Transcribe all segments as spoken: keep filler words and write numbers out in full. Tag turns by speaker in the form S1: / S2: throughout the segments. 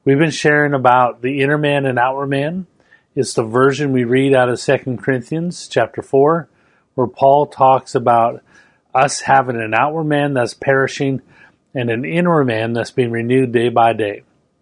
S1: We've been sharing about the inner man and outward man. It's the version we read out of Second Corinthians chapter four, where Paul talks about us having an outward man that's perishing and an inner man that's being renewed day by day.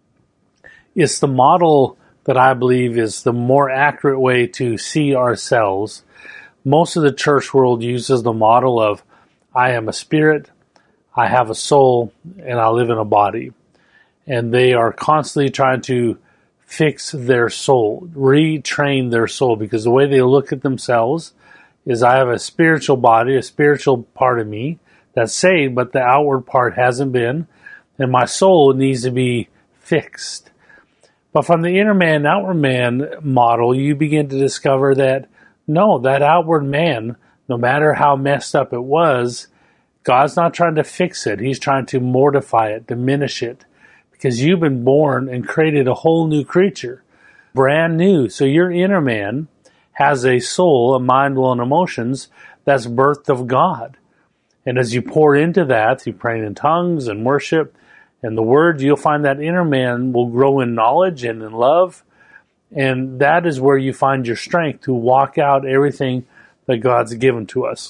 S1: It's the model that I believe is the more accurate way to see ourselves. Most of the church world uses the model of, I am a spirit, I have a soul, and I live in a body. And they are constantly trying to fix their soul, retrain their soul, because the way they look at themselves is, I have a spiritual body, a spiritual part of me that's saved, but the outward part hasn't been, and my soul needs to be fixed. But from the inner man, outward man model, you begin to discover that, no, that outward man, no matter how messed up it was, God's not trying to fix it. He's trying to mortify it, diminish it, because you've been born and created a whole new creature, brand new. So your inner man has a soul, a mind, will, and emotions that's birthed of God. And as you pour into that, through praying in tongues and worship and the word, you'll find that inner man will grow in knowledge and in love. And that is where you find your strength to walk out everything that God's given to us.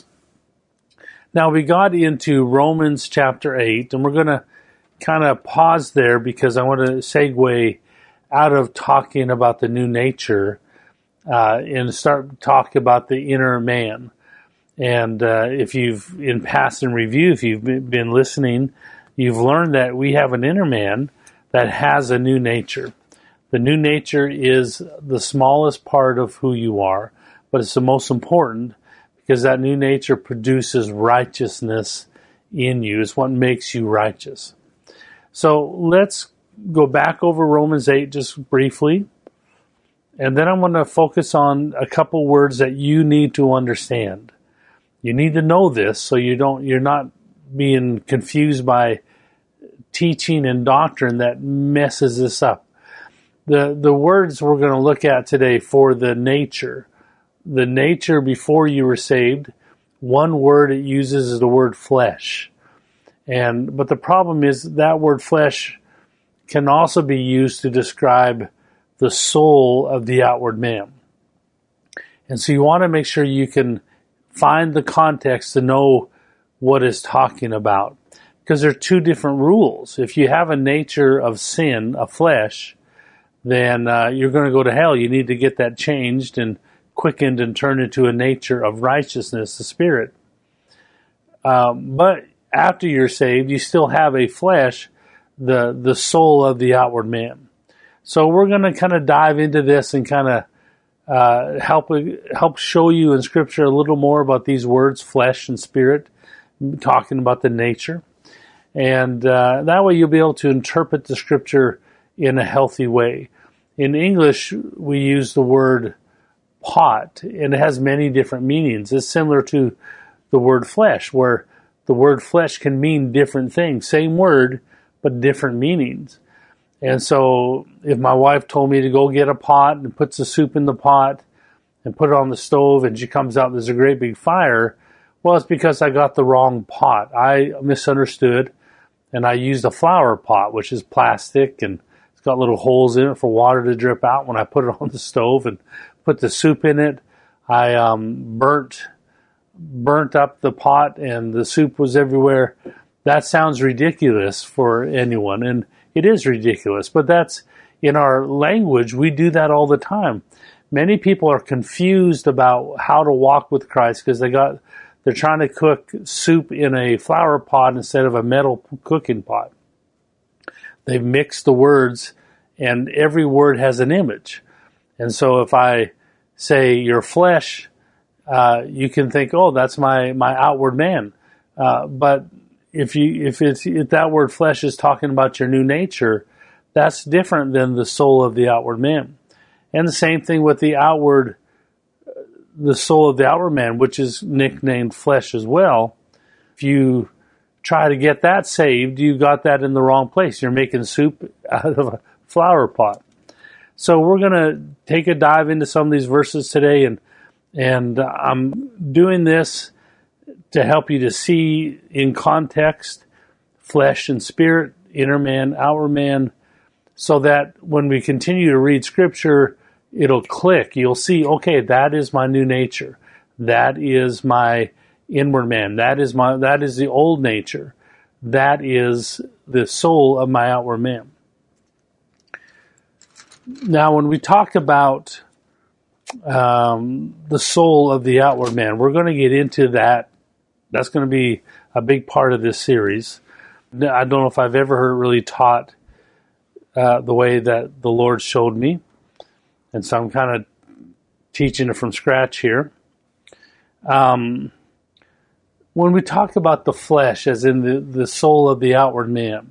S1: Now, we got into Romans chapter eight, and we're going to kind of pause there because I want to segue out of talking about the new nature uh, and start talking about the inner man. And uh, if you've, in past and review, if you've been listening, you've learned that we have an inner man that has a new nature. The new nature is the smallest part of who you are, but it's the most important because that new nature produces righteousness in you. It's what makes you righteous. So let's go back over Romans eight just briefly. And then I'm going to focus on a couple words that you need to understand. You need to know this so you don't, you're not being confused by teaching and doctrine that messes this up. The, the words we're going to look at today for the nature, the nature before you were saved, one word it uses is the word flesh. And, but the problem is that word flesh can also be used to describe the soul of the outward man. And so you want to make sure you can find the context to know what it's talking about. Because there are two different rules. If you have a nature of sin, a flesh, then uh, you're going to go to hell. You need to get that changed and quickened and turned into a nature of righteousness, the spirit. Um, but after you're saved, you still have a flesh, the the soul of the outward man. So we're going to kind of dive into this and kind of uh, help help show you in Scripture a little more about these words, flesh and spirit, talking about the nature. And uh, that way you'll be able to interpret the Scripture in a healthy way. In English, we use the word pot, and it has many different meanings. It's similar to the word flesh, where the word flesh can mean different things. Same word, but different meanings. And so if my wife told me to go get a pot and puts the soup in the pot and put it on the stove and she comes out, there's a great big fire, well, it's because I got the wrong pot. I misunderstood, and I used a flower pot, which is plastic, and it's got little holes in it for water to drip out. When I put it on the stove and put the soup in it, I um, burnt burnt up the pot and the soup was everywhere. That sounds ridiculous for anyone, and it is ridiculous, but that's in our language. We do that all the time. Many people are confused about how to walk with Christ because they got they're trying to cook soup in a flower pot instead of a metal cooking pot. They've mixed the words, and every word has an image. And so if I say your flesh, uh, you can think, oh, that's my, my outward man. Uh, but if you if it's if that word flesh is talking about your new nature, that's different than the soul of the outward man. And the same thing with the outward, the soul of the outward man, which is nicknamed flesh as well. If you try to get that saved, you got that in the wrong place. You're making soup out of a flower pot. So we're going to take a dive into some of these verses today, and and I'm doing this to help you to see in context flesh and spirit, inner man, outward man, so that when we continue to read Scripture, it'll click. You'll see, okay, that is my new nature. That is my inward man. That is my that is the old nature. That is the soul of my outward man. Now, when we talk about um, the soul of the outward man, we're going to get into that. That's going to be a big part of this series. I don't know if I've ever heard really taught uh, the way that the Lord showed me. And so I'm kind of teaching it from scratch here. Um, when we talk about the flesh, as in the, the soul of the outward man,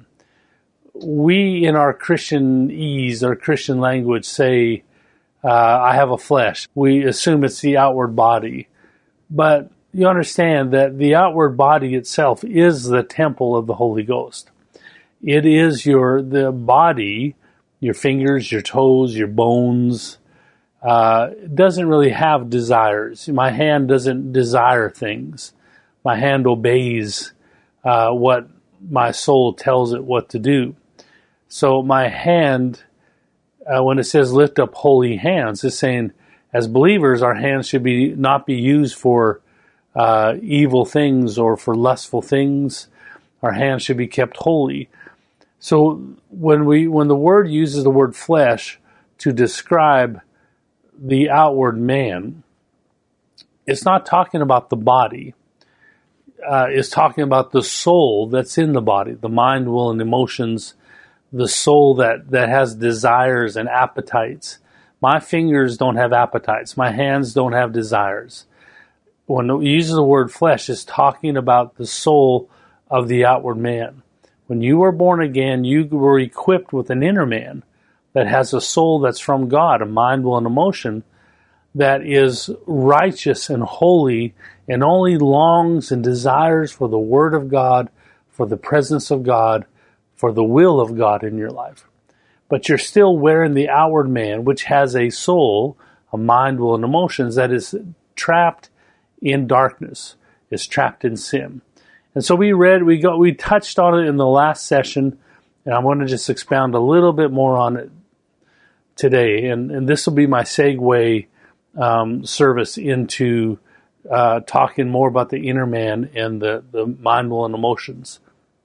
S1: we in our Christianese or Christian language say, uh, I have a flesh. We assume it's the outward body. But you understand that the outward body itself is the temple of the Holy Ghost. It is your the body, your fingers, your toes, your bones, uh, doesn't really have desires. My hand doesn't desire things. My hand obeys uh, what my soul tells it what to do. So my hand, uh, when it says lift up holy hands, is saying as believers, our hands should be not be used for uh, evil things or for lustful things. Our hands should be kept holy. So when we when the word uses the word flesh to describe the outward man, it's not talking about the body. Uh, it's talking about the soul that's in the body, the mind, will, and emotions, the soul that, that has desires and appetites. My fingers don't have appetites. My hands don't have desires. When it uses the word flesh, it's talking about the soul of the outward man. When you were born again, you were equipped with an inner man that has a soul that's from God, a mind, will, and emotion that is righteous and holy and only longs and desires for the Word of God, for the presence of God, for the will of God in your life. But you're still wearing the outward man, which has a soul, a mind, will, and emotions that is trapped in darkness, is trapped in sin. And so we read, we got, we touched on it in the last session, and I want to just expound a little bit more on it today. And, and this will be my segue um, service into uh, talking more about the inner man and the, the mind, will, and emotions.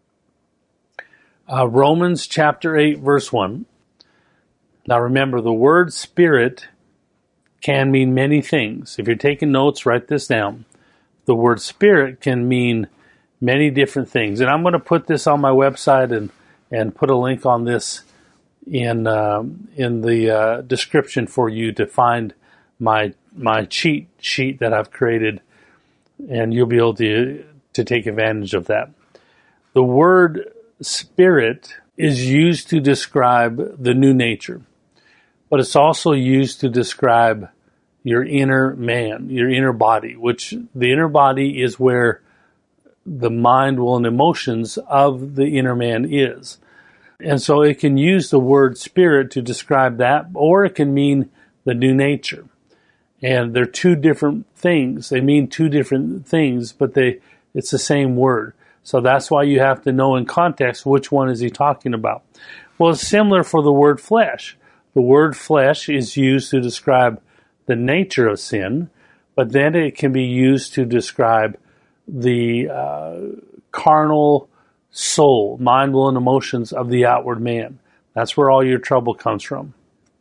S1: Uh, Romans chapter eight, verse one. Now remember, the word spirit can mean many things. If you're taking notes, write this down. The word spirit can mean many different things. And I'm going to put this on my website and, and put a link on this in uh, in the uh, description for you to find my my cheat sheet that I've created, and you'll be able to to take advantage of that. The word spirit is used to describe the new nature, but it's also used to describe your inner man, your inner body, which the inner body is where the mind, will, and emotions of the inner man is. And so it can use the word spirit to describe that, or it can mean the new nature. And they're two different things. They mean two different things, but they it's the same word. So that's why you have to know in context which one is he talking about. Well, it's similar for the word flesh. The word flesh is used to describe the nature of sin, but then it can be used to describe the uh, carnal soul, mind, will, and emotions of the outward man. That's where all your trouble comes from.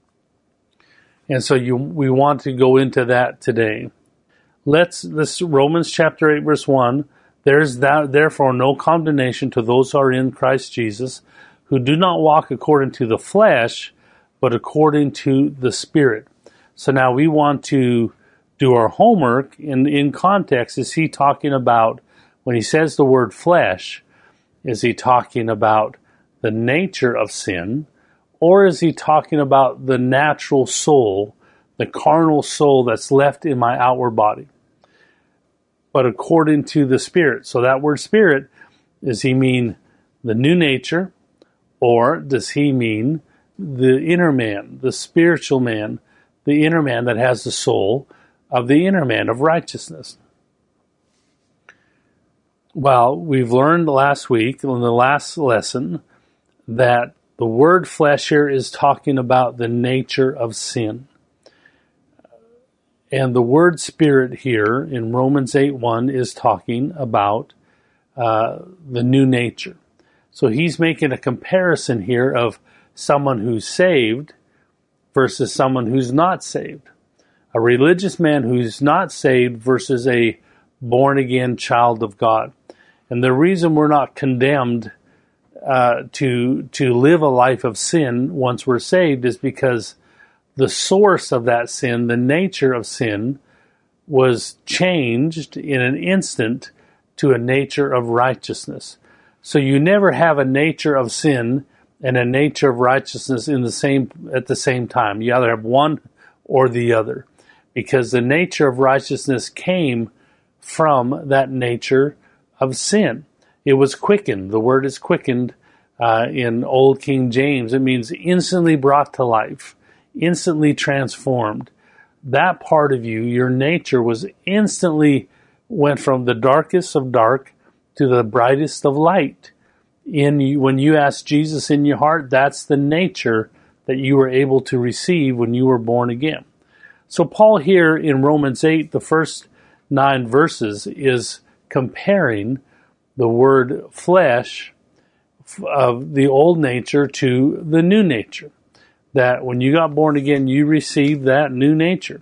S1: And so you, we want to go into that today. Let's, this Romans chapter eight, verse one, there's that, therefore no condemnation to those who are in Christ Jesus, who do not walk according to the flesh, but according to the Spirit. So now we want to do our homework. In, in context, is he talking about, when he says the word flesh, is he talking about the nature of sin, or is he talking about the natural soul, the carnal soul that's left in my outward body? But according to the Spirit. So that word Spirit, does he mean the new nature, or does he mean the inner man, the spiritual man, the inner man that has the soul of the inner man of righteousness? Well, we've learned last week, in the last lesson, that The word flesh here is talking about the nature of sin. And the word spirit here in Romans eight one is talking about uh, the new nature. So he's making a comparison here of someone who's saved versus someone who's not saved. A religious man who's not saved versus a born-again child of God. And the reason we're not condemned uh, to to live a life of sin once we're saved is because the source of that sin, the nature of sin, was changed in an instant to a nature of righteousness. So you never have a nature of sin and a nature of righteousness in the same at the same time. You either have one or the other, because the nature of righteousness came from that nature of sin. It was quickened. The word is quickened uh, in Old King James. It means instantly brought to life, instantly transformed. That part of you, your nature, was instantly went from the darkest of dark to the brightest of light. In you, when you asked Jesus in your heart, that's the nature that you were able to receive when you were born again. So Paul here in Romans eight, the first nine verses, is comparing the word flesh of the old nature to the new nature. That when you got born again, you received that new nature.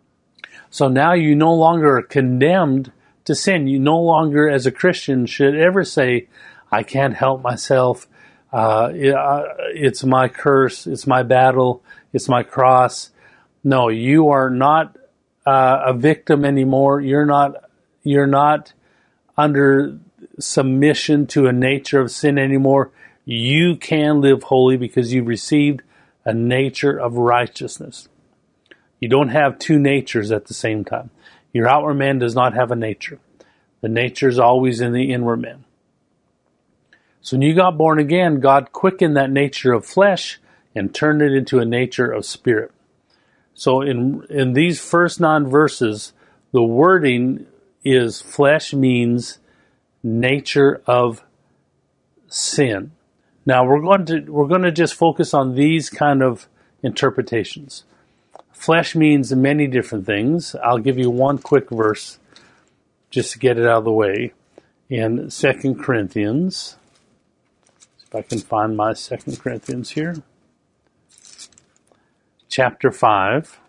S1: So now you no longer are condemned to sin. You no longer, as a Christian, should ever say, I can't help myself. Uh, it, uh, it's my curse. It's my battle. It's my cross. No, you are not uh, a victim anymore. You're not, you're not under submission to a nature of sin anymore. You can live holy because you've received a nature of righteousness. You don't have two natures at the same time. Your outward man does not have a nature. The nature is always in the inward man. So when you got born again, God quickened that nature of flesh and turned it into a nature of spirit. So in in these first nine verses, the wording is flesh means nature of sin. Now we're going to we're going to just focus on these kind of interpretations. Flesh means many different things. I'll give you one quick verse just to get it out of the way. In Second Corinthians, if I can find my Second Corinthians here, chapter five,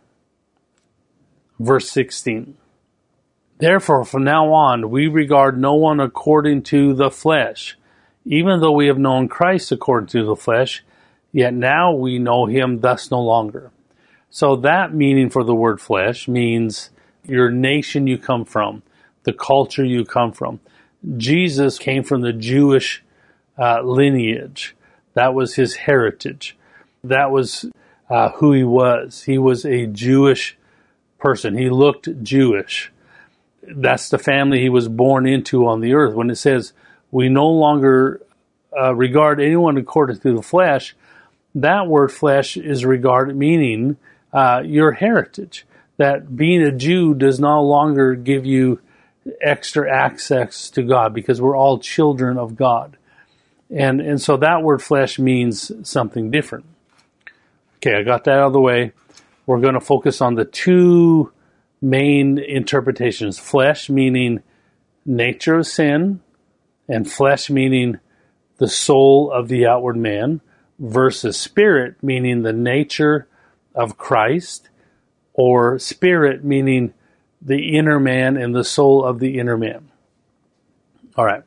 S1: verse sixteen. Therefore, from now on, we regard no one according to the flesh. Even though we have known Christ according to the flesh, yet now we know him thus no longer. So that meaning for the word flesh means your nation you come from, the culture you come from. Jesus came from the Jewish uh, lineage. That was his heritage. That was uh, who he was. He was a Jewish person. He looked Jewish. That's the family he was born into on the earth. When it says we no longer uh, regard anyone according to the flesh, that word flesh is regarded meaning uh, your heritage. That being a Jew does no longer give you extra access to God because we're all children of God. And and so that word flesh means something different. Okay, I got that out of the way. We're going to focus on the two main interpretations. Flesh meaning nature of sin, and flesh meaning the soul of the outward man, versus spirit meaning the nature of Christ, or spirit meaning the inner man and the soul of the inner man. All right.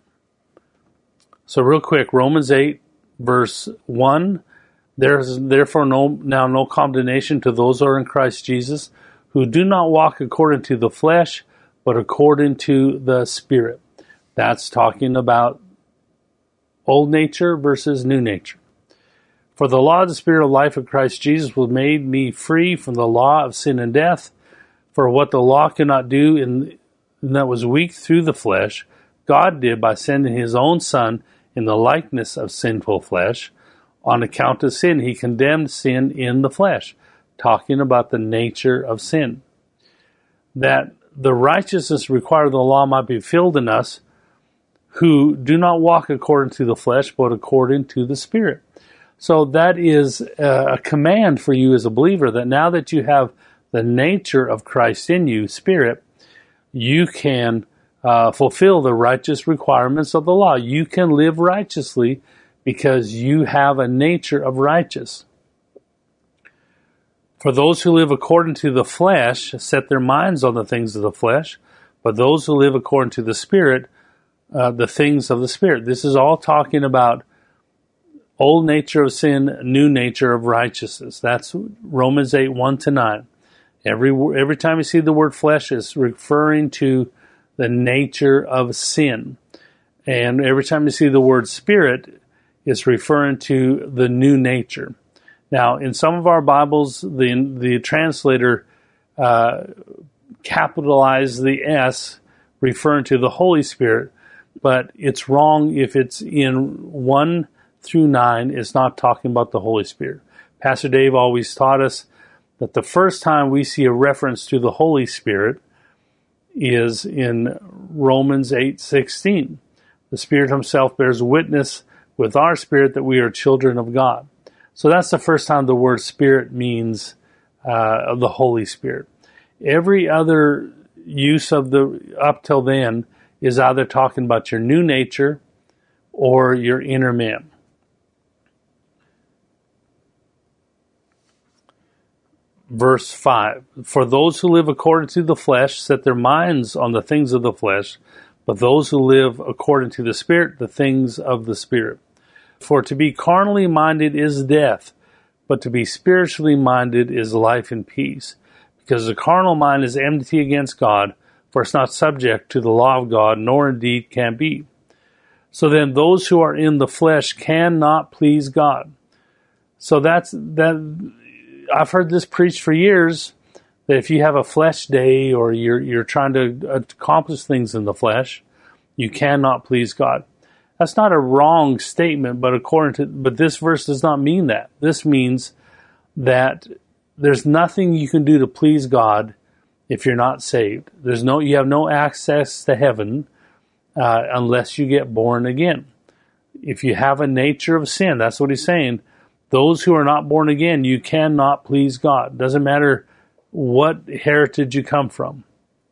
S1: So real quick, Romans eight, verse one, there is therefore no now no condemnation to those who are in Christ Jesus, who do not walk according to the flesh, but according to the Spirit. That's talking about old nature versus new nature. For the law of the Spirit of life of Christ Jesus was made me free from the law of sin and death. For what the law could not do, in, and that was weak through the flesh, God did by sending his own Son in the likeness of sinful flesh. On account of sin, he condemned sin in the flesh, talking about the nature of sin. That the righteousness required of the law might be filled in us, who do not walk according to the flesh, but according to the Spirit. So that is a command for you as a believer, that now that you have the nature of Christ in you, Spirit, you can uh, fulfill the righteous requirements of the law. You can live righteously because you have a nature of righteous. For those who live according to the flesh set their minds on the things of the flesh, but those who live according to the Spirit, uh, the things of the Spirit. This is all talking about old nature of sin, new nature of righteousness. That's Romans eight, one to nine. Every every time you see the word flesh, it's referring to the nature of sin. And every time you see the word Spirit, it's referring to the new nature. Now, in some of our Bibles, the the translator uh, capitalized the S, referring to the Holy Spirit, but it's wrong if it's in one through nine. It's not talking about the Holy Spirit. Pastor Dave always taught us that the first time we see a reference to the Holy Spirit is in Romans eight sixteen. The Spirit Himself bears witness with our spirit that we are children of God. So that's the first time the word Spirit means uh, of the Holy Spirit. Every other use of the up till then is either talking about your new nature or your inner man. Verse five, for those who live according to the flesh set their minds on the things of the flesh, but those who live according to the Spirit, the things of the Spirit. For to be carnally minded is death, but to be spiritually minded is life and peace. Because the carnal mind is enmity against God, for it's not subject to the law of God, nor indeed can be. So then those who are in the flesh cannot please God. So that's that. I've heard this preached for years, that if you have a flesh day or you're you're trying to accomplish things in the flesh, you cannot please God. That's not a wrong statement, but according to but this verse does not mean that. This means that there's nothing you can do to please God if you're not saved. There's no you have no access to heaven uh, unless you get born again. If you have a nature of sin, that's what he's saying. Those who are not born again, you cannot please God. Doesn't matter what heritage you come from.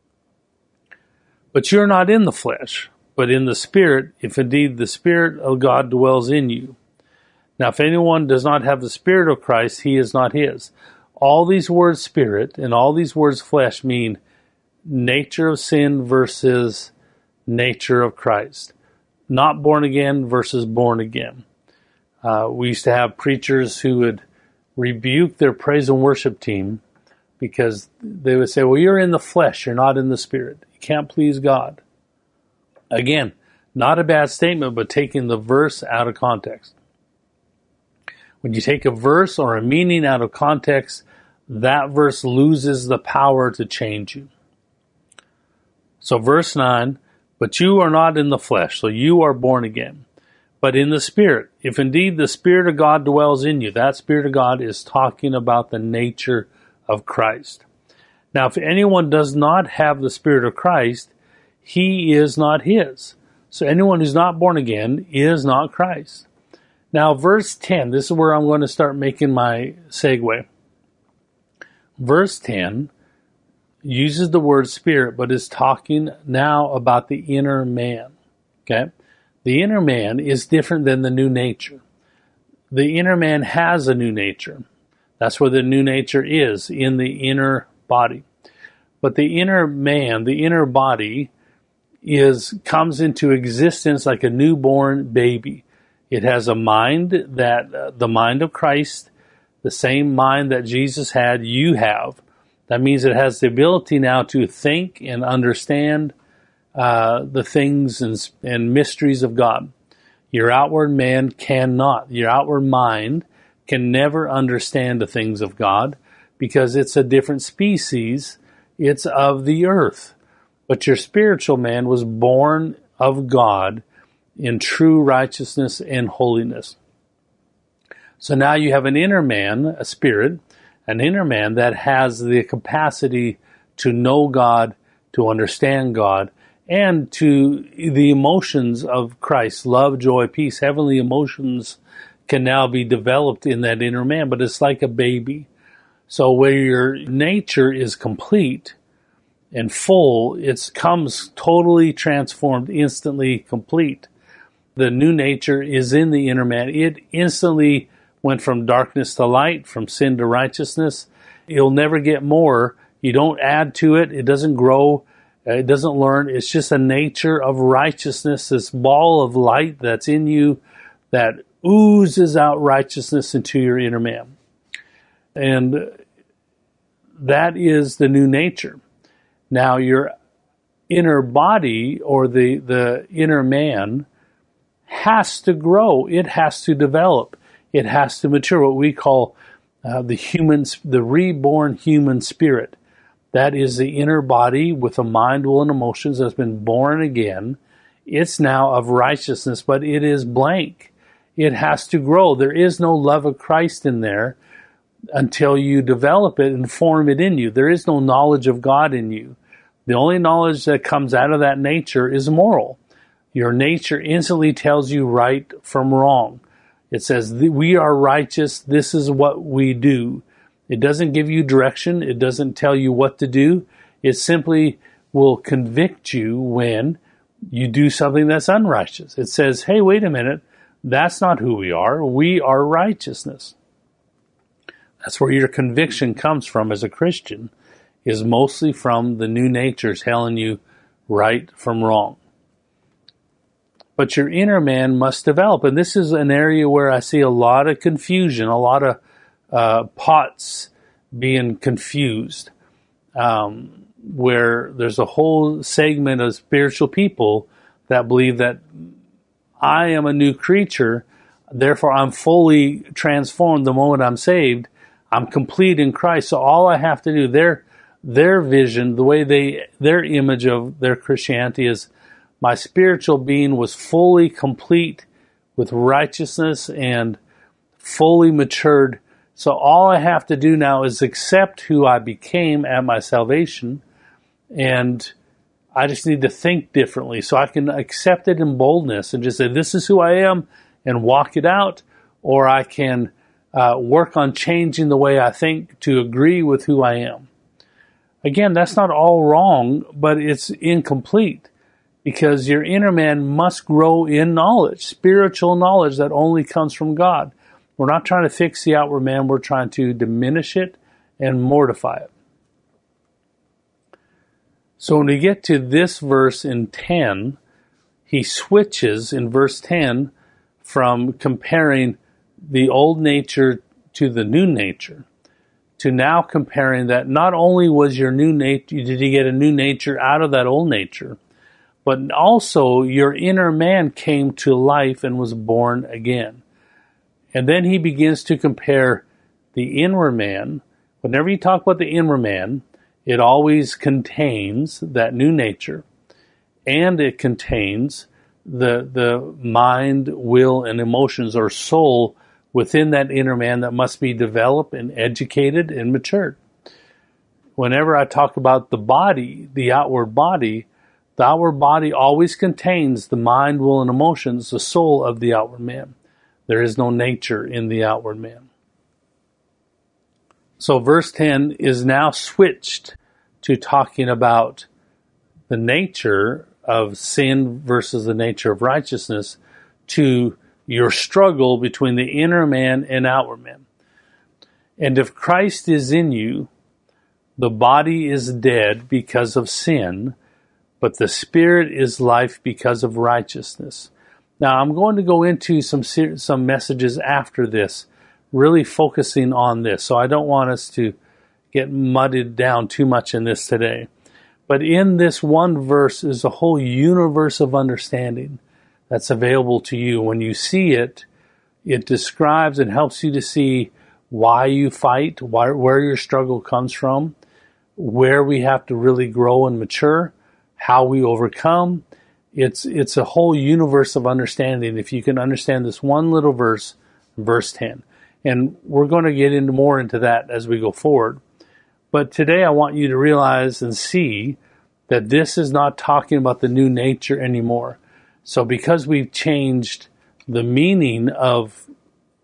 S1: But you're not in the flesh, but in the Spirit, if indeed the Spirit of God dwells in you. Now, if anyone does not have the Spirit of Christ, he is not his. All these words Spirit and all these words flesh mean nature of sin versus nature of Christ. Not born again versus born again. Uh, we used to have preachers who would rebuke their praise and worship team because they would say, well, you're in the flesh, you're not in the Spirit. You can't please God. Again, not a bad statement, but taking the verse out of context. When you take a verse or a meaning out of context, that verse loses the power to change you. So verse nine, but you are not in the flesh, so you are born again, but in the Spirit. If indeed the Spirit of God dwells in you, that Spirit of God is talking about the nature of Christ. Now, if anyone does not have the Spirit of Christ, he is not his. So anyone who's not born again is not Christ. Now, verse ten, this is where I'm going to start making my segue. Verse ten uses the word Spirit, but is talking now about the inner man. Okay? The inner man is different than the new nature. The inner man has a new nature. That's where the new nature is, in the inner body. But the inner man, the inner body, is comes into existence like a newborn baby. It has a mind that, uh, the mind of Christ, the same mind that Jesus had, you have. That means it has the ability now to think and understand Uh, the things and, and mysteries of God. Your outward man cannot. Your outward mind can never understand the things of God because it's a different species. It's of the earth. But your spiritual man was born of God in true righteousness and holiness. So now you have an inner man, a spirit, an inner man that has the capacity to know God, to understand God, and to the emotions of Christ, love, joy, peace, heavenly emotions can now be developed in that inner man, but it's like a baby. So where your nature is complete and full, it comes totally transformed, instantly complete. The new nature is in the inner man. It instantly went from darkness to light, from sin to righteousness. You'll never get more. You don't add to it. It doesn't grow. It doesn't learn. It's just a nature of righteousness, this ball of light that's in you that oozes out righteousness into your inner man. And that is the new nature. Now, your inner body, or the, the inner man, has to grow. It has to develop. It has to mature, what we call uh, the human, the reborn human spirit. That is the inner body with a mind, will, and emotions that's been born again. It's now of righteousness, but it is blank. It has to grow. There is no love of Christ in there until you develop it and form it in you. There is no knowledge of God in you. The only knowledge that comes out of that nature is moral. Your nature instantly tells you right from wrong. It says, we are righteous, this is what we do. It doesn't give you direction. It doesn't tell you what to do. It simply will convict you when you do something that's unrighteous. It says, hey, wait a minute. That's not who we are. We are righteousness. That's where your conviction comes from as a Christian, is mostly from the new nature telling you right from wrong. But your inner man must develop. And this is an area where I see a lot of confusion, a lot of Uh, pots being confused, um, where there's a whole segment of spiritual people that believe that I am a new creature, therefore I'm fully transformed the moment I'm saved. I'm complete in Christ, so all I have to do, their their vision, the way they, their image of their Christianity is, my spiritual being was fully complete with righteousness and fully matured. So all I have to do now is accept who I became at my salvation, and I just need to think differently so I can accept it in boldness and just say, this is who I am, and walk it out, or I can uh, work on changing the way I think to agree with who I am. Again, that's not all wrong, but it's incomplete, because your inner man must grow in knowledge, spiritual knowledge that only comes from God. We're not trying to fix the outward man. We're trying to diminish it and mortify it. So when we get to this verse in ten, he switches in verse ten from comparing the old nature to the new nature to now comparing that not only was your new nature, did you get a new nature out of that old nature, but also your inner man came to life and was born again. And then he begins to compare the inward man. Whenever you talk about the inward man, it always contains that new nature, and it contains the the mind, will, and emotions or soul within that inner man that must be developed and educated and matured. Whenever I talk about the body, the outward body, the outward body always contains the mind, will, and emotions, the soul of the outward man. There is no nature in the outward man. So verse ten is now switched to talking about the nature of sin versus the nature of righteousness, to your struggle between the inner man and outward man. And if Christ is in you, the body is dead because of sin, but the spirit is life because of righteousness. Now, I'm going to go into some some messages after this, really focusing on this. So I don't want us to get muddied down too much in this today. But in this one verse is a whole universe of understanding that's available to you. When you see it, it describes and helps you to see why you fight, why, where your struggle comes from, where we have to really grow and mature, how we overcome. It's it's a whole universe of understanding if you can understand this one little verse, verse ten. And we're going to get into more into that as we go forward. But today I want you to realize and see that this is not talking about the new nature anymore. So because we've changed the meaning of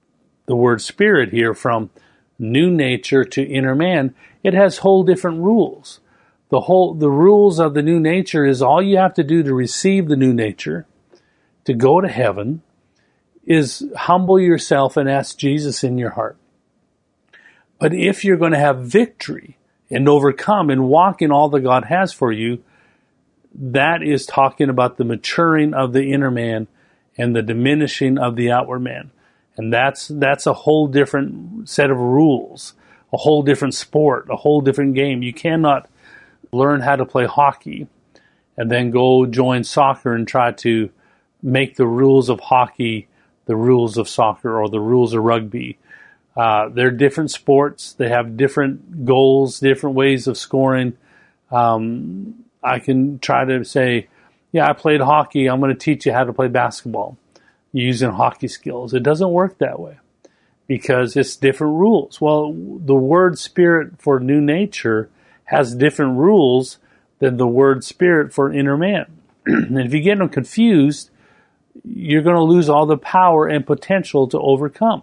S1: the word spirit here from new nature to inner man, it has whole different rules. The whole the rules of the new nature is all you have to do to receive the new nature, to go to heaven, is humble yourself and ask Jesus in your heart. But if you're going to have victory and overcome and walk in all that God has for you, that is talking about the maturing of the inner man and the diminishing of the outward man. And that's that's a whole different set of rules, a whole different sport, a whole different game. You cannot learn how to play hockey and then go join soccer and try to make the rules of hockey the rules of soccer or the rules of rugby. Uh, they're different sports. They have different goals, different ways of scoring. Um, I can try to say, yeah, I played hockey. I'm going to teach you how to play basketball using hockey skills. It doesn't work that way because it's different rules. Well, the word spirit for new nature has different rules than the word spirit for inner man. And if you get them confused, you're going to lose all the power and potential to overcome.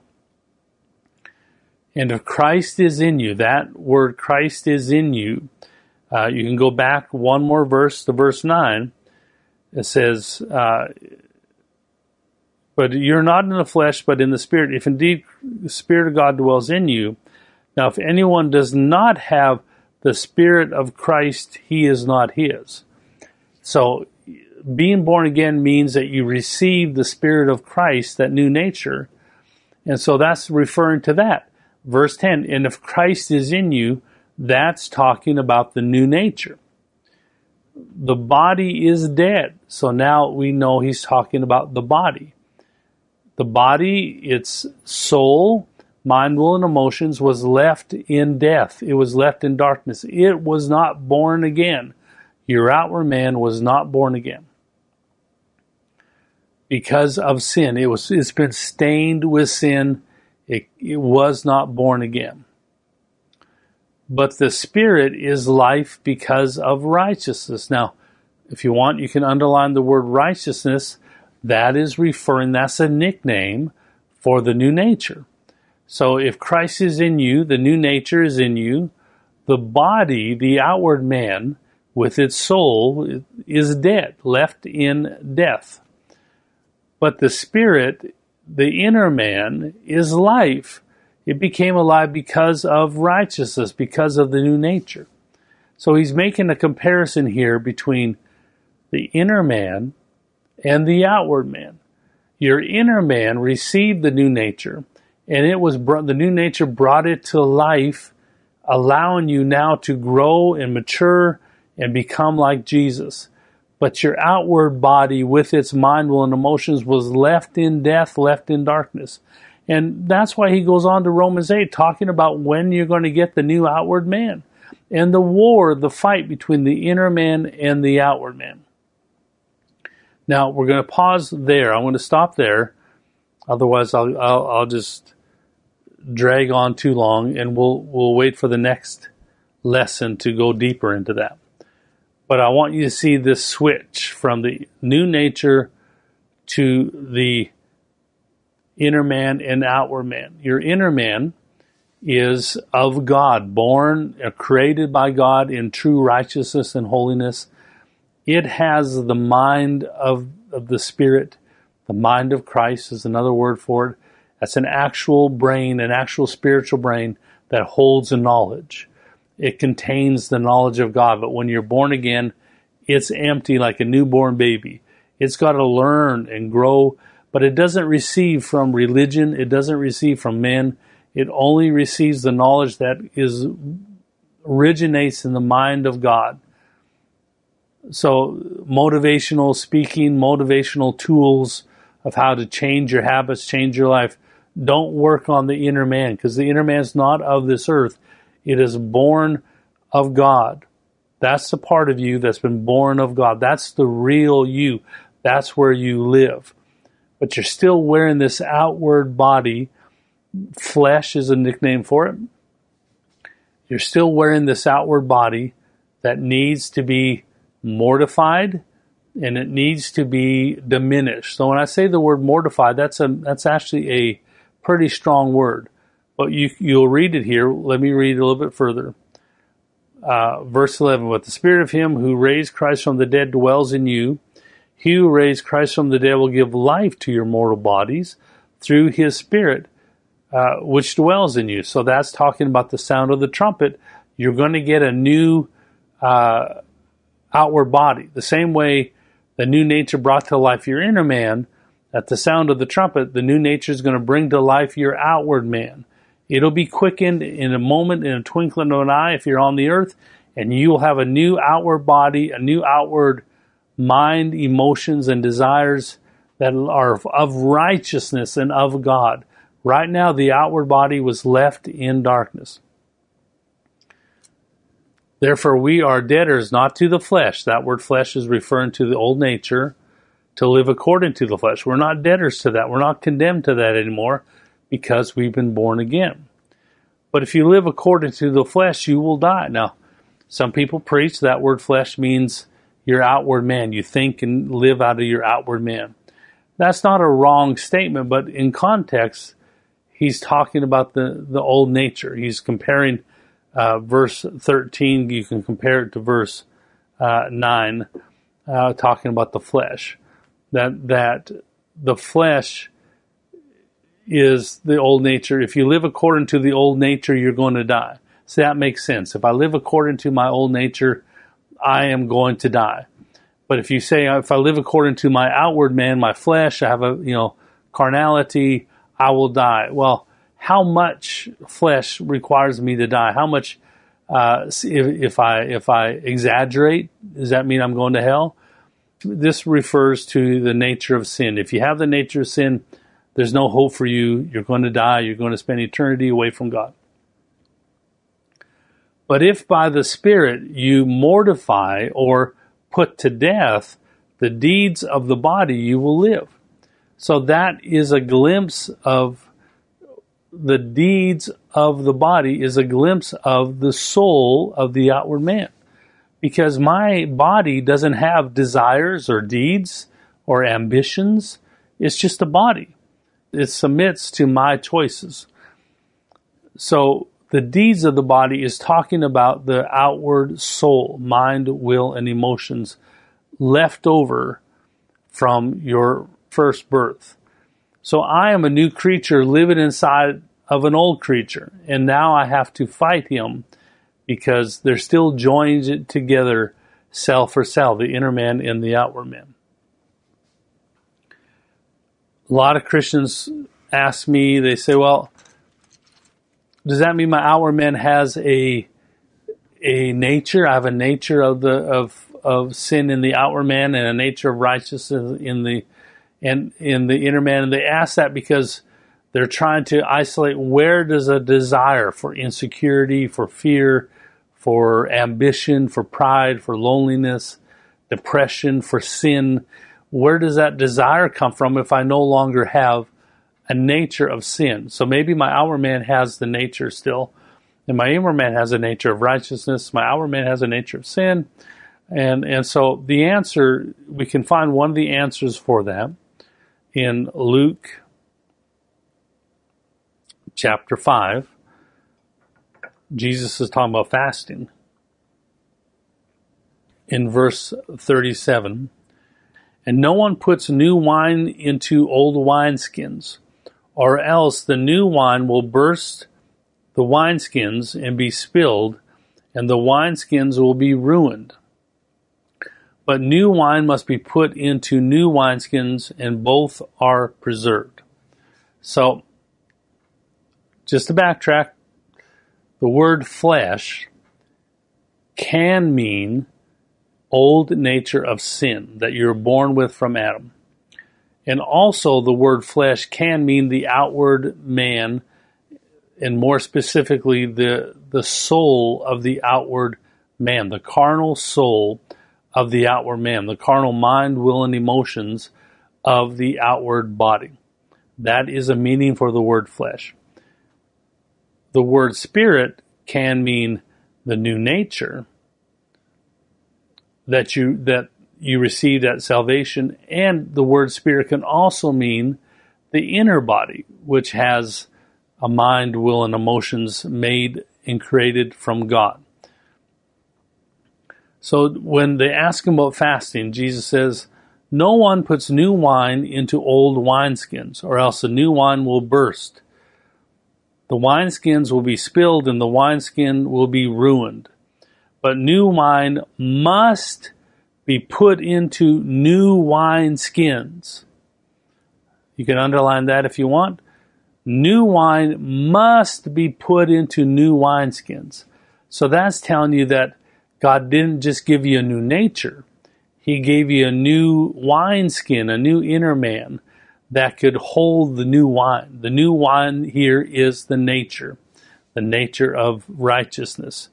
S1: And if Christ is in you, that word Christ is in you, uh, you can go back one more verse to verse nine. It says, uh, but you're not in the flesh, but in the Spirit, if indeed the Spirit of God dwells in you. Now, if anyone does not have the Spirit of Christ, he is not his. So, being born again means that you receive the Spirit of Christ, that new nature. And so that's referring to that. Verse ten, and if Christ is in you, that's talking about the new nature. The body is dead. So now we know he's talking about the body. The body, its soul, mind, will, and emotions was left in death. It was left in darkness. It was not born again. Your outward man was not born again. Because of sin. It was, it's been stained with sin. It, it was not born again. But the Spirit is life because of righteousness. Now, if you want, you can underline the word righteousness. That is referring, that's a nickname for the new nature. So if Christ is in you, the new nature is in you, the body, the outward man, with its soul, is dead, left in death. But the Spirit, the inner man, is life. It became alive because of righteousness, because of the new nature. So he's making a comparison here between the inner man and the outward man. Your inner man received the new nature, and it was brought, the new nature brought it to life, allowing you now to grow and mature and become like Jesus. But your outward body with its mind, will, and emotions was left in death, left in darkness. And that's why he goes on to Romans eight, talking about when you're going to get the new outward man and the war, the fight between the inner man and the outward man. Now, we're going to pause there. I'm going to stop there. Otherwise, I'll, I'll, I'll just drag on too long, and we'll, we'll wait for the next lesson to go deeper into that. But I want you to see this switch from the new nature to the inner man and outward man. Your inner man is of God, born, uh, created by God in true righteousness and holiness. It has the mind of, of the Spirit. The mind of Christ is another word for it. That's an actual brain, an actual spiritual brain that holds a knowledge. It contains the knowledge of God. But when you're born again, it's empty like a newborn baby. It's got to learn and grow, but it doesn't receive from religion. It doesn't receive from men. It only receives the knowledge that is originates in the mind of God. So motivational speaking, motivational tools of how to change your habits, change your life, don't work on the inner man, because the inner man is not of this earth. It is born of God. That's the part of you that's been born of God. That's the real you. That's where you live. But you're still wearing this outward body. Flesh is a nickname for it. You're still wearing this outward body that needs to be mortified, and it needs to be diminished. So when I say the word mortified, that's a that's actually a pretty strong word. But you, you'll read it here. Let me read it a little bit further. Uh, verse eleven, but the Spirit of him who raised Christ from the dead dwells in you. He who raised Christ from the dead will give life to your mortal bodies through his Spirit, uh, which dwells in you. So that's talking about the sound of the trumpet. You're going to get a new uh, outward body. The same way the new nature brought to life your inner man, at the sound of the trumpet, the new nature is going to bring to life your outward man. It'll be quickened in a moment, in a twinkling of an eye, if you're on the earth, and you will have a new outward body, a new outward mind, emotions, and desires that are of righteousness and of God. Right now, the outward body was left in darkness. Therefore, we are debtors not to the flesh. That word flesh is referring to the old nature, to live according to the flesh. We're not debtors to that. We're not condemned to that anymore, because we've been born again. But if you live according to the flesh, you will die. Now, some people preach that word flesh means your outward man. You think and live out of your outward man. That's not a wrong statement, but in context, he's talking about the, the old nature. He's comparing uh, verse thirteen. You can compare it to verse uh, nine, uh, talking about the flesh. That, that the flesh is the old nature. If you live according to the old nature, you're going to die. So that makes sense. If I live according to my old nature, I am going to die. But if you say, if I live according to my outward man, my flesh, I have a, you know, carnality, I will die. Well, how much flesh requires me to die? How much, uh, if, if I, if I exaggerate, does that mean I'm going to hell? This refers to the nature of sin. If you have the nature of sin, there's no hope for you. You're going to die. You're going to spend eternity away from God. But if by the Spirit you mortify or put to death the deeds of the body, you will live. So that is a glimpse of the deeds of the body, is a glimpse of the soul of the outward man. Because my body doesn't have desires or deeds or ambitions. It's just a body. It submits to my choices. So the deeds of the body is talking about the outward soul, mind, will, and emotions left over from your first birth. So I am a new creature living inside of an old creature, and now I have to fight him because they're still joined together, cell for cell, the inner man and the outward man. A lot of Christians ask me, they say, well, does that mean my outward man has a a nature? I have a nature of the of of sin in the outward man and a nature of righteousness in the and in the inner man. And they ask that because they're trying to isolate, where does a desire for insecurity, for fear, for ambition, for pride, for loneliness, depression, for sin, where does that desire come from if I no longer have a nature of sin? So maybe my outward man has the nature still, and my inward man has a nature of righteousness. My outward man has a nature of sin. And, and so the answer, we can find one of the answers for that in Luke chapter five. Jesus is talking about fasting. In verse thirty-seven, and no one puts new wine into old wineskins, or else the new wine will burst the wineskins and be spilled, and the wineskins will be ruined. But new wine must be put into new wineskins, and both are preserved. So, just to backtrack, the word flesh can mean old nature of sin that you're born with from Adam. And also the word flesh can mean the outward man, and more specifically the the soul of the outward man, the carnal soul of the outward man, the carnal mind, will, and emotions of the outward body. That is a meaning for the word flesh. The word spirit can mean the new nature that you that you received at salvation, and the word spirit can also mean the inner body, which has a mind, will, and emotions made and created from God. So when they ask him about fasting, Jesus says, no one puts new wine into old wineskins, or else the new wine will burst. The wineskins will be spilled, and the wineskin will be ruined. But new wine must be put into new wineskins. You can underline that if you want. New wine must be put into new wineskins. So that's telling you that God didn't just give you a new nature. He gave you a new wineskin, a new inner man that could hold the new wine. The new wine here is the nature, the nature of righteousness.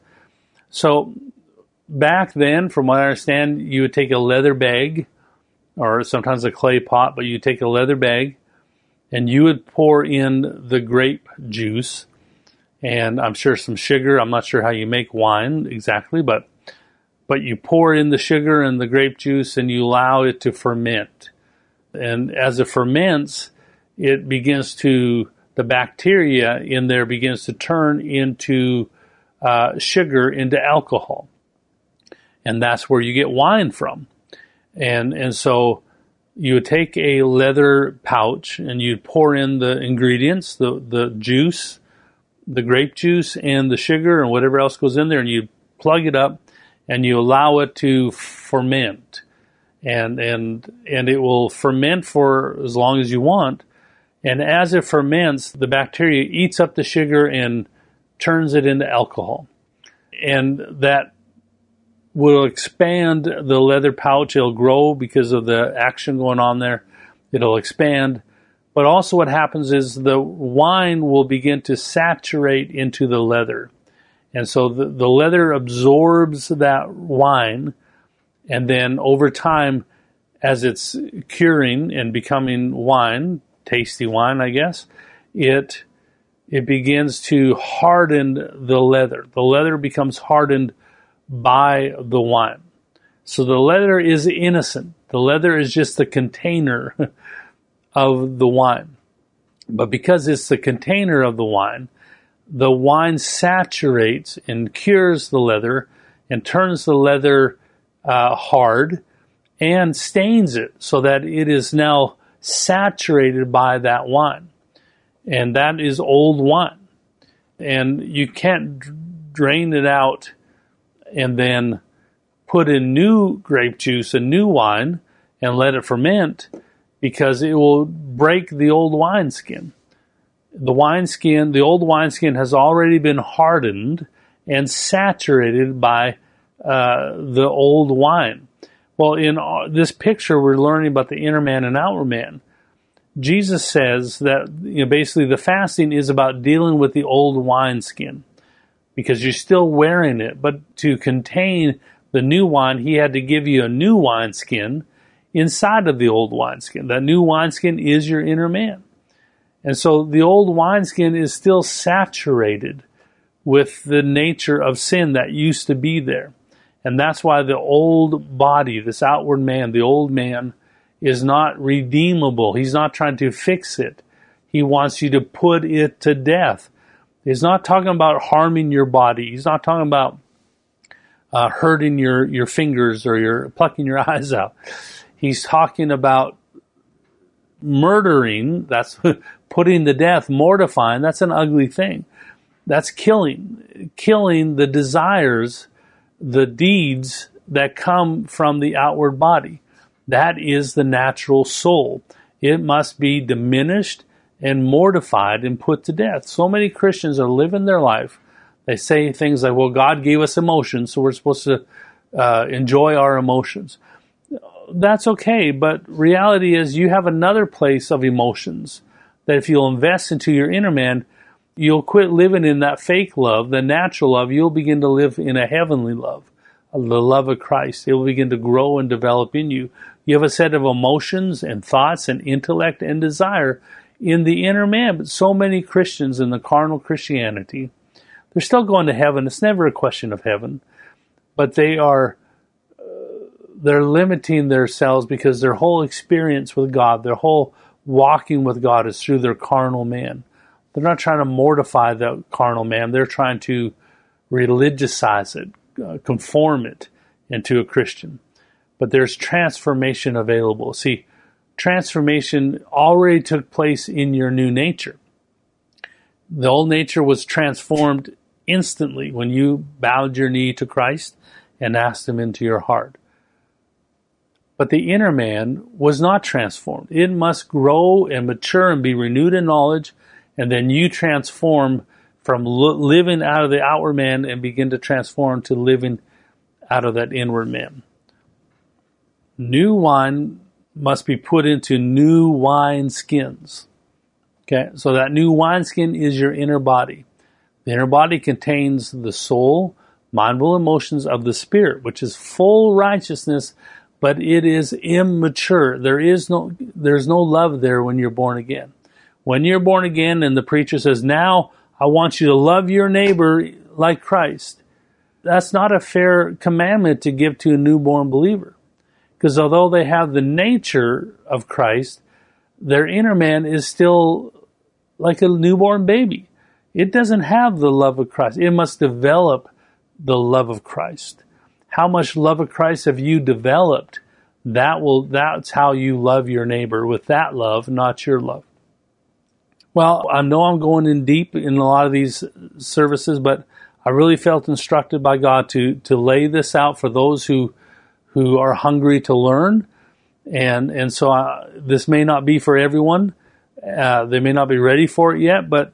S1: So back then, from what I understand, you would take a leather bag, or sometimes a clay pot, but you take a leather bag, and you would pour in the grape juice, and I'm sure some sugar. I'm not sure how you make wine exactly, but but you pour in the sugar and the grape juice, and you allow it to ferment. And as it ferments, it begins to, the bacteria in there begins to turn into uh, sugar, into alcohol. And that's where you get wine from. And and so you would take a leather pouch and you'd pour in the ingredients, the, the juice, the grape juice, and the sugar and whatever else goes in there, and you plug it up and you allow it to ferment. And and and it will ferment for as long as you want. And as it ferments, the bacteria eats up the sugar and turns it into alcohol. And that will expand the leather pouch. It'll grow because of the action going on there. It'll expand. But also what happens is the wine will begin to saturate into the leather. And so the, the leather absorbs that wine. And then over time, as it's curing and becoming wine, tasty wine, I guess, it it begins to harden the leather. The leather becomes hardened by the wine. So the leather is innocent. The leather is just the container of the wine. But because it's the container of the wine, the wine saturates and cures the leather and turns the leather uh, hard and stains it so that it is now saturated by that wine. And that is old wine. And you can't d- drain it out and then put in new grape juice and new wine and let it ferment, because it will break the old wineskin. The wineskin, the old wineskin has already been hardened and saturated by uh, the old wine. Well, in this picture, we're learning about the inner man and outer man. Jesus says that, you know, basically the fasting is about dealing with the old wineskin, because you're still wearing it. But to contain the new wine, he had to give you a new wineskin inside of the old wineskin. That new wineskin is your inner man. And so the old wineskin is still saturated with the nature of sin that used to be there. And that's why the old body, this outward man, the old man, is not redeemable. He's not trying to fix it. He wants you to put it to death. He's not talking about harming your body. He's not talking about uh, hurting your, your fingers or your plucking your eyes out. He's talking about murdering. That's putting to death, mortifying. That's an ugly thing. That's killing. Killing the desires, the deeds that come from the outward body. That is the natural soul. It must be diminished and mortified and put to death. So many Christians are living their life. They say things like, well, God gave us emotions, so we're supposed to uh, enjoy our emotions. That's okay, but reality is you have another place of emotions that if you'll invest into your inner man, you'll quit living in that fake love, the natural love. You'll begin to live in a heavenly love, the love of Christ. It will begin to grow and develop in you. You have a set of emotions and thoughts and intellect and desire in the inner man. But so many Christians in the carnal Christianity, they're still going to heaven. It's never a question of heaven. But they are, uh, they're limiting themselves because their whole experience with God, their whole walking with God is through their carnal man. They're not trying to mortify the carnal man. They're trying to religiousize it, uh, conform it into a Christian. But there's transformation available. See, transformation already took place in your new nature. The old nature was transformed instantly when you bowed your knee to Christ and asked Him into your heart. But the inner man was not transformed. It must grow and mature and be renewed in knowledge, and then you transform from living out of the outward man and begin to transform to living out of that inward man. New wine must be put into new wine skins. Okay, so that new wineskin is your inner body. The inner body contains the soul, mind, will, emotions of the spirit, which is full righteousness, but it is immature. There is no, there's no love there when you're born again. When you're born again and the preacher says, now I want you to love your neighbor like Christ, that's not a fair commandment to give to a newborn believer. Because although they have the nature of Christ, their inner man is still like a newborn baby. It doesn't have the love of Christ. It must develop the love of Christ. How much love of Christ have you developed? That will, that's how you love your neighbor, with that love, not your love. Well, I know I'm going in deep in a lot of these services, but I really felt instructed by God to, to lay this out for those who, who are hungry to learn. And, and so I, this may not be for everyone. Uh, they may not be ready for it yet, but,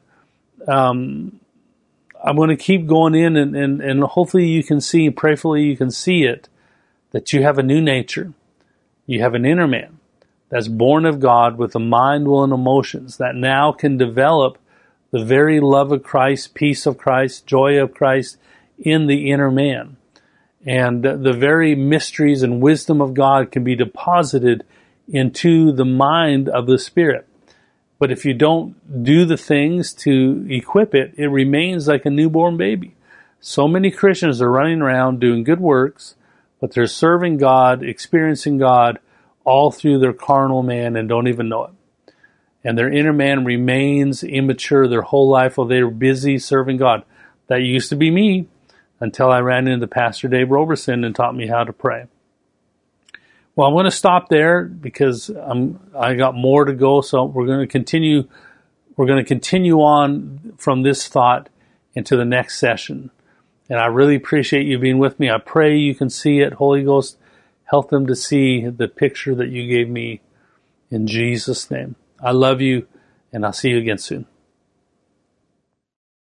S1: um, I'm going to keep going in, and, and, and hopefully you can see, prayerfully you can see it, that you have a new nature. You have an inner man that's born of God with a mind, will, and emotions that now can develop the very love of Christ, peace of Christ, joy of Christ in the inner man. And the very mysteries and wisdom of God can be deposited into the mind of the Spirit. But if you don't do the things to equip it, it remains like a newborn baby. So many Christians are running around doing good works, but they're serving God, experiencing God, all through their carnal man and don't even know it. And their inner man remains immature their whole life while they're busy serving God. That used to be me until I ran into Pastor Dave Roberson and taught me how to pray. Well, I'm going to stop there because I'm, I got more to go, so we're going to continue. We're going to continue on from this thought into the next session. And I really appreciate you being with me. I pray you can see it. Holy Ghost, help them to see the picture that you gave me in Jesus' name. I love you, and I'll see you again soon.